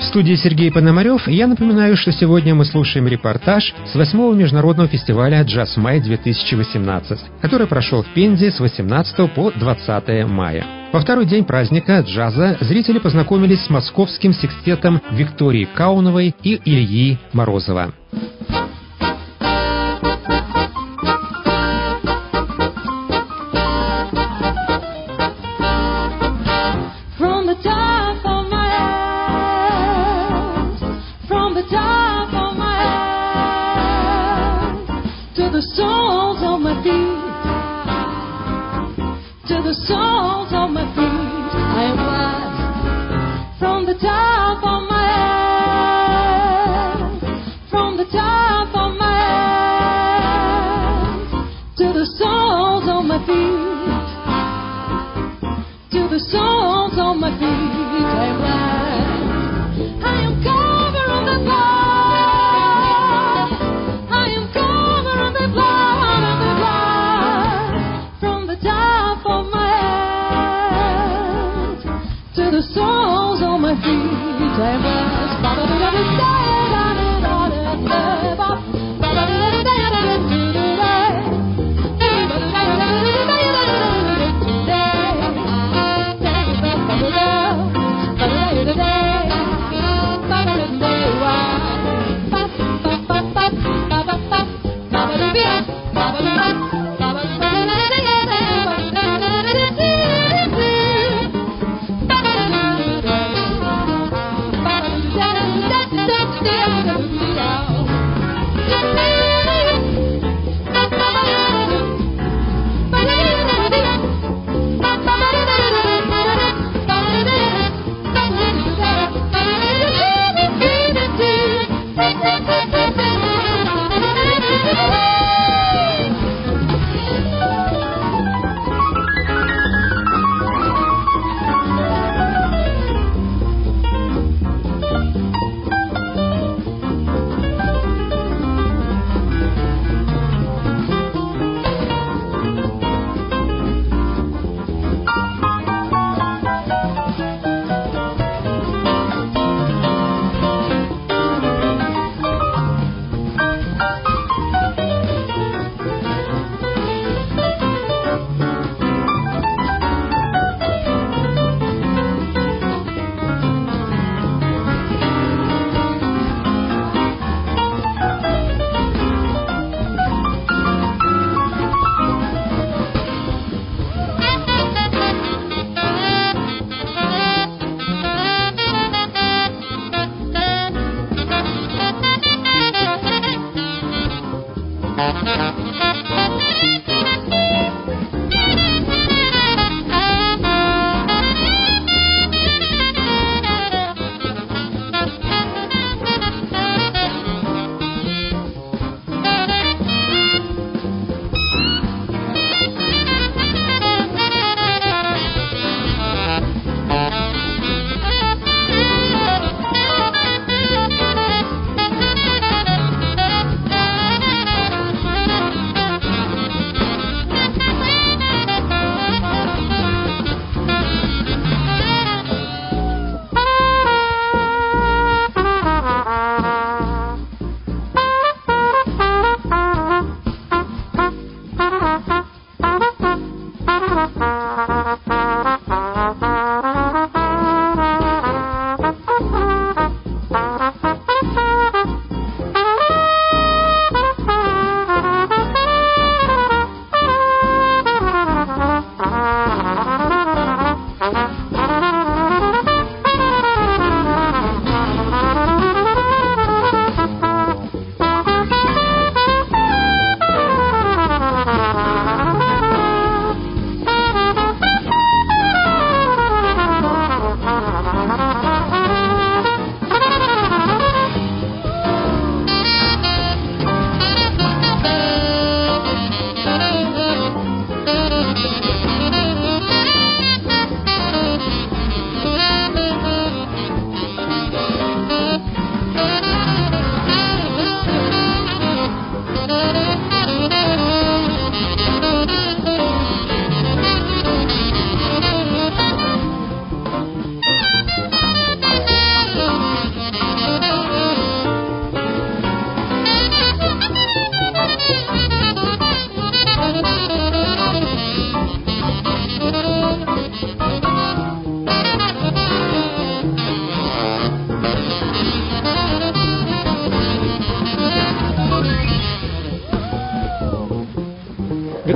студии Сергей Пономарев. Я напоминаю, что сегодня мы слушаем репортаж с 8-го международного фестиваля «Джаз-май-2018», который прошел в Пензе с 18 по 20 мая. Во второй день праздника джаза зрители познакомились с московским секстетом Виктории Кауновой и Ильи Морозова.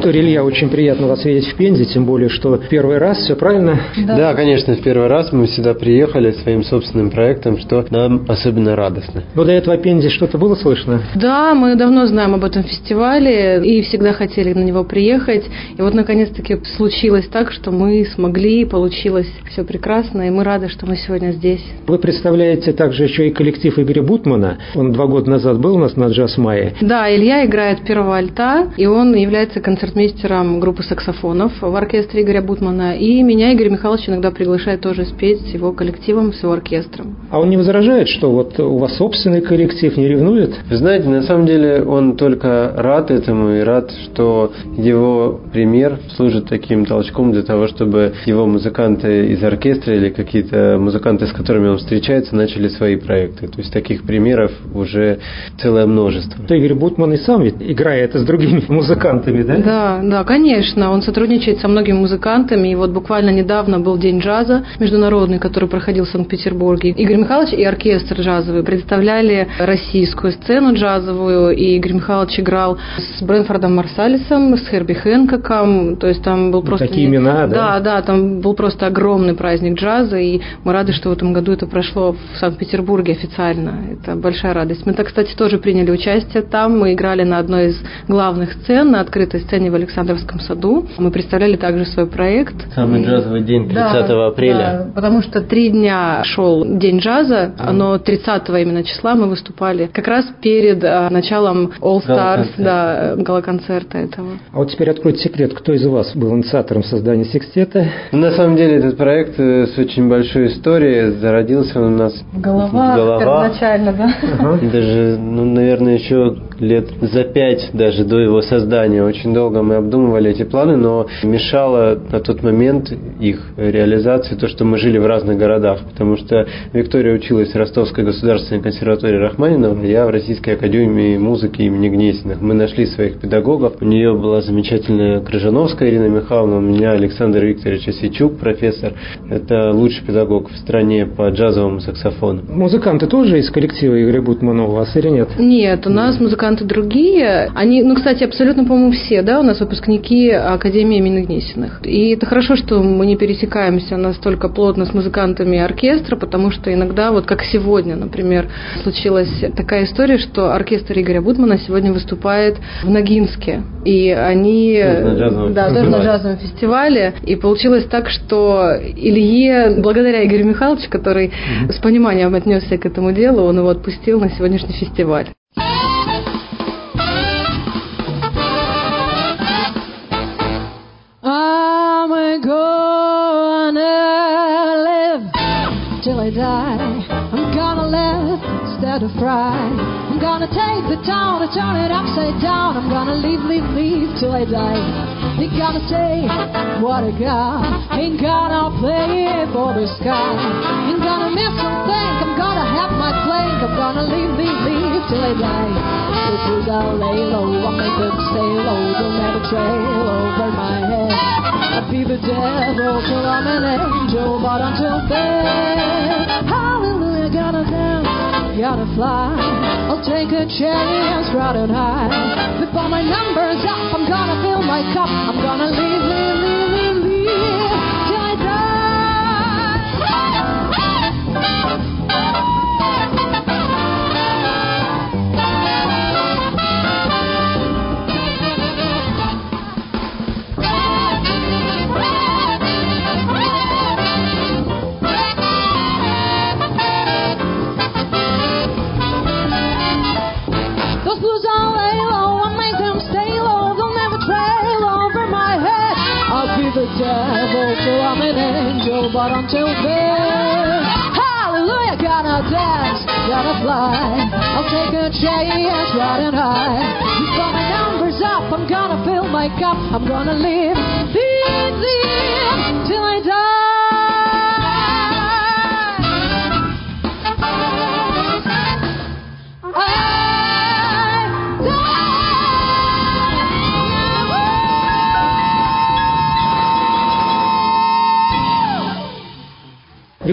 Виктория, Илья, очень приятно вас видеть в Пензе, тем более, что первый раз, все правильно? Да, конечно, в первый раз мы сюда приехали своим собственным проектом, что нам особенно радостно. Но до этого о Пензе что-то было слышно? Да, мы давно знаем об этом фестивале и всегда хотели на него приехать. И вот, наконец-таки, случилось так, что мы смогли, получилось все прекрасно, и мы рады, что мы сегодня здесь. Вы представляете также еще и коллектив Игоря Бутмана. Он 2 года назад был у нас на Джаз Мае. Да, Илья играет первого альта, и он является концертмейстером группы саксофонов в оркестре Игоря Бутмана. И меня Игорь Михайлович иногда приглашает тоже спеть с его коллективом, с его оркестром. А он не возражает, что вот у вас собственный коллектив, не ревнует? Вы знаете, на самом деле он только рад этому и рад, что его пример служит таким толчком для того, чтобы его музыканты из оркестра или какие-то музыканты, с которыми он встречается, начали свои проекты. То есть таких примеров уже целое множество. То Игорь Бутман и сам ведь играет с другими музыкантами, да? Да, конечно. Он сотрудничает со многими музыкантами. И вот буквально недавно был День джаза международный, который проходил в Санкт-Петербурге. Игорь Михайлович и оркестр джазовый представляли российскую сцену джазовую. И Игорь Михайлович играл с Брэнфордом Марсалисом, с Херби Хэнкоком. То есть там был просто... Такие имена, да? Да, там был просто огромный праздник джаза. И мы рады, что в этом году это прошло в Санкт-Петербурге официально. Это большая радость. Мы, кстати, тоже приняли участие там. Мы играли на одной из главных сцен, на открытой сцене в Александровском саду. Мы представляли также свой проект. Самый джазовый день 30 апреля. Да, потому что 3 дня шел День джаза, но 30 именно числа мы выступали как раз перед началом All Stars, гала-концерта этого. А вот теперь откройте секрет, кто из вас был инициатором создания секстета? На самом деле этот проект с очень большой историей. Зародился он у нас в головах. Первоначально, да. Даже, наверное, еще лет за 5 даже до его создания. Очень долго мы обдумывали эти планы, но мешало на тот момент их реализации то, что мы жили в разных городах, потому что Виктория училась в Ростовской государственной консерватории Рахманинова, я в Российской академии музыки имени Гнесиных. Мы нашли своих педагогов. У нее была замечательная Крыжановская Ирина Михайловна, у меня Александр Викторович Осичук, профессор. Это лучший педагог в стране по джазовому саксофону. Музыканты тоже из коллектива Игоря Бутмана у вас или нет? Нет, у нас музыканты другие. Они, кстати, абсолютно, по-моему, все, да, у нас выпускники Академии имени Гнесиных. И это хорошо, что мы не пересекаемся настолько плотно с музыкантами оркестра, потому что иногда, вот как сегодня, например, случилась такая история, что оркестр Игоря Бутмана сегодня выступает в Ногинске. И они... тоже на джазовом фестивале. И получилось так, что Илье, благодаря Игорю Михайловичу, который с пониманием отнесся к этому делу, он его отпустил на сегодняшний фестиваль. I'm gonna live till I die. I'm gonna live instead of fry. I'm gonna take the town and turn it upside down. I'm gonna live till I die. Ain't gonna say what I got. Ain't gonna play for the sky. Ain't gonna miss something. I'm gonna have my plank. I'm gonna live till I die. The trees I'll lay low. I'll make them stay low. They'll never trail over my head. I'll be the devil till I'm an angel, but until then, hallelujah, gotta dance, gotta fly. I'll take a chance, ride it high. Before my number's up, I'm gonna fill my cup. I'm gonna live till I die. Those blues all lay low, I'll make them stay low. They'll never trail over my head. I'll be the devil till I'm an angel, but until then, hallelujah, gotta dance, gotta fly. I'll take a chance, riding high. Before my number's up, I'm gonna fill my cup. I'm gonna live till I die.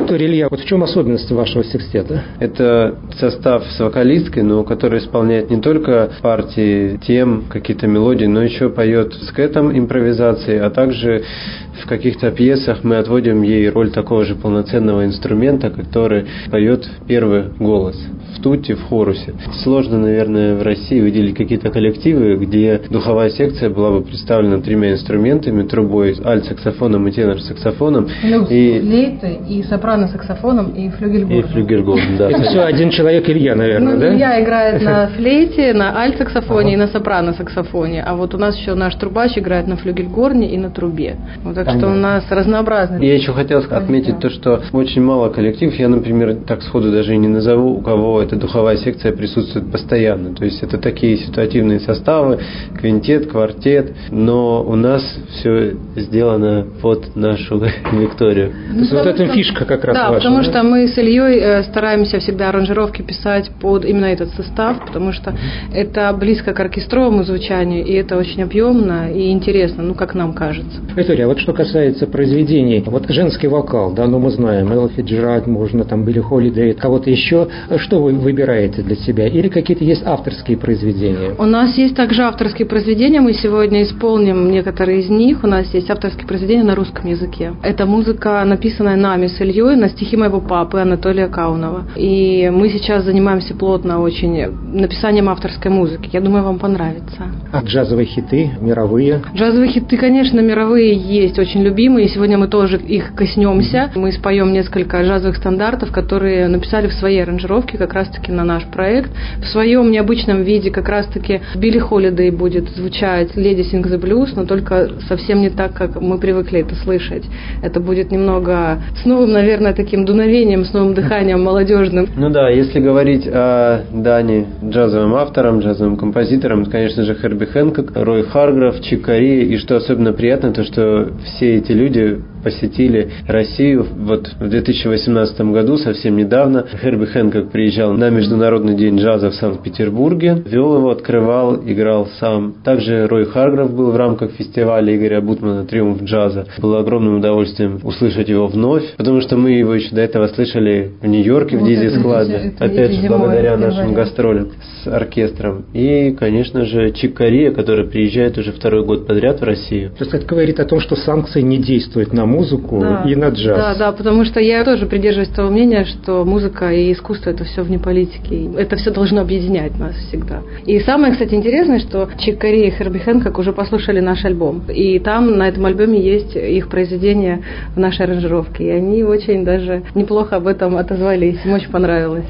истории, Илья, вот в чем особенность вашего секстета? Это состав с вокалисткой, но который исполняет не только партии, тем, какие-то мелодии, но еще поет скэтом, импровизацией, а также в каких-то пьесах мы отводим ей роль такого же полноценного инструмента, который поет первый голос в туте, в хорусе. Сложно, наверное, в России выделить какие-то коллективы, где духовая секция была бы представлена 3 инструментами: трубой, альт-саксофоном и тенор-саксофоном. И флейты, и сопрано-саксофоном, и флюгельгорн. И флюгельгорн, да. Это все один человек, Илья, наверное, да? Илья играет на флейте, на альт-саксофоне и на сопрано-саксофоне. А вот у нас еще наш трубач играет на флюгельгорне и на трубе. Вот, так что у нас разнообразный. Я еще хотел отметить то, что очень мало коллективов, я, например, так сходу даже и не назову, у кого эта духовая секция присутствует постоянно. То есть это такие ситуативные составы, квинтет, квартет, но у нас все сделано под нашу Викторию. То есть вот эта фишка как раз ваша. Да, потому что мы с Ильей стараемся всегда аранжировки писать под именно этот состав, потому что это близко к оркестровому звучанию, и это очень объемно и интересно, ну, как нам кажется. Виктория, а вот что касается произведений, вот женский вокал, да, ну мы знаем, Элла Фицджеральд, можно там Билли Холидей, кого-то еще, что вы выбираете для себя? Или какие-то есть авторские произведения? У нас есть также авторские произведения, мы сегодня исполним некоторые из них. У нас есть авторские произведения на русском языке. Это музыка, написанная нами с Ильей на стихи моего папы Анатолия Каунова. И мы сейчас занимаемся плотно очень написанием авторской музыки. Я думаю, вам понравится. А джазовые хиты, мировые? Джазовые хиты, конечно, мировые есть, очень любимые. И сегодня мы тоже их коснемся. Мы споем несколько джазовых стандартов, которые написали в своей аранжировке как раз-таки на наш проект. В своем необычном виде как раз-таки Билли Холидей будет звучать «Lady Sing the Blues», но только совсем не так, как мы привыкли это слышать. Это будет немного с новым, наверное, таким дуновением, с новым дыханием молодежным. Ну да, если говорить о Дане джазовым авторам, джазовым композиторам, то, конечно же, Херби Хэнкок, Рой Харграф, Чик Кори. И что особенно приятно, то что все эти люди посетили Россию вот в 2018 году, совсем недавно. Херби Хэнкок приезжал на Международный день джаза в Санкт-Петербурге, вел его, открывал, играл сам. Также Рой Харграф был в рамках фестиваля Игоря Бутмана «Триумф джаза». Было огромным удовольствием услышать его вновь, потому что мы его еще до этого слышали в Нью-Йорке, в Дизи-складе, опять же, благодаря нашим гастролям с оркестром. И, конечно же, Чик Кори, который приезжает уже 2-й год подряд в Россию. То есть это говорит о том, что санкции не действуют на музыку и на джаз. Да, потому что я тоже придерживаюсь того мнения, что музыка и искусство – это все вне политики. Это все должно объединять нас всегда. И самое, кстати, интересное, что Чик Кори и Херби Хэнкок уже послушали наш альбом. И там на этом альбоме есть их произведения в нашей аранжировке. И они очень даже неплохо об этом отозвались. Им очень понравилось.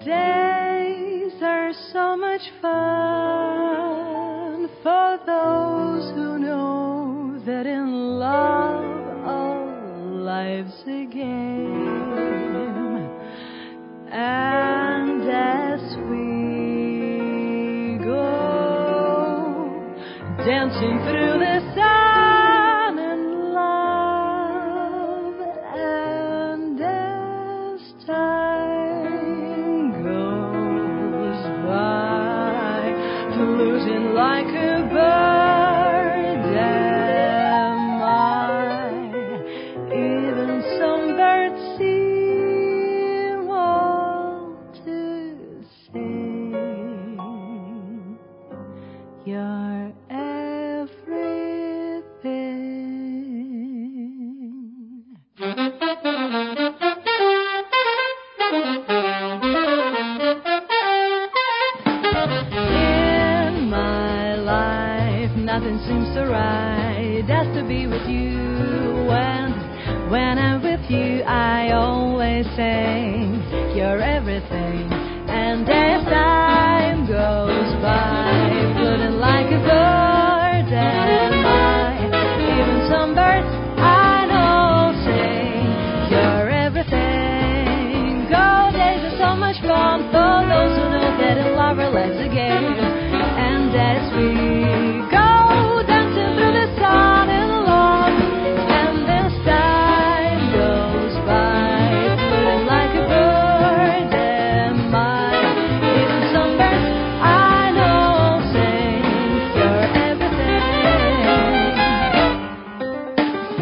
Days are so much fun for those who know that in love life's a game, and as we go dancing through the sun in love, and as time goes by, floating like a bird am I. Even some birds seem all to sing. You're everything. In my life, nothing seems so right as to be with you. When I'm with you, I always sing, you're everything. And as time goes by, floating like a bird am I. Even some birds I know sing, you're everything. Go days are so much fun for those who know that in love our life's a game. And as we go dancing through the sun in love, and this time goes by, floating like a bird am I. Even some birds I know sing, you're everything.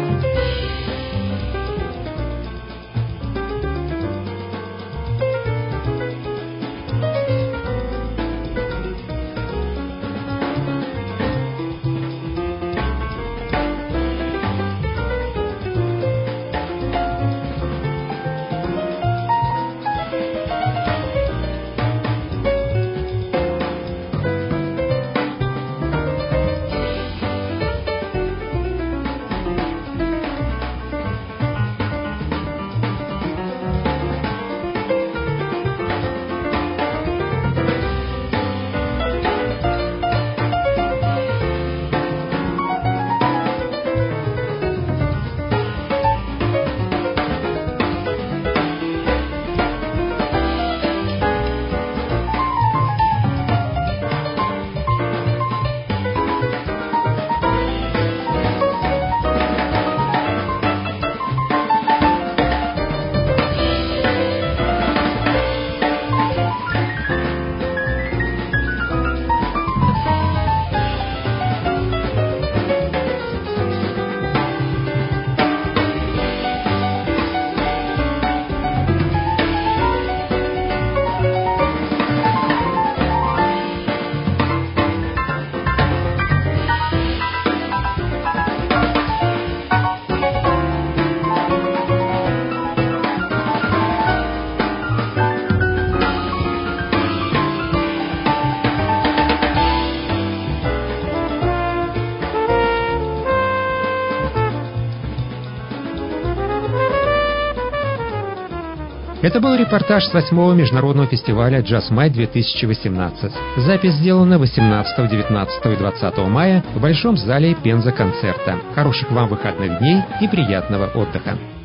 Это был репортаж с 8-го международного фестиваля «Джаз Май 2018». Запись сделана 18, 19 и 20 мая в Большом зале Пенза концерта. Хороших вам выходных дней и приятного отдыха!